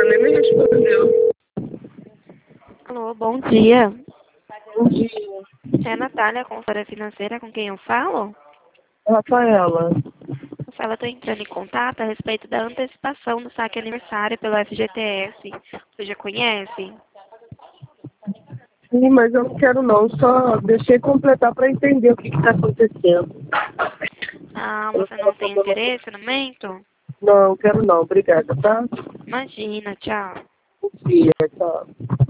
nem me respondeu. Alô, bom dia. Bom dia. É a Natália, consultora financeira, com quem eu falo? Rafaela. Rafaela, estou entrando em contato a respeito da antecipação do saque aniversário pelo FGTS. Você já conhece? Sim, mas eu não quero não. Só deixei completar para entender o que está acontecendo. Ah, você não tem interesse no momento? Não, quero não. Obrigada, tá? Imagina, tchau. Bom dia, tchau.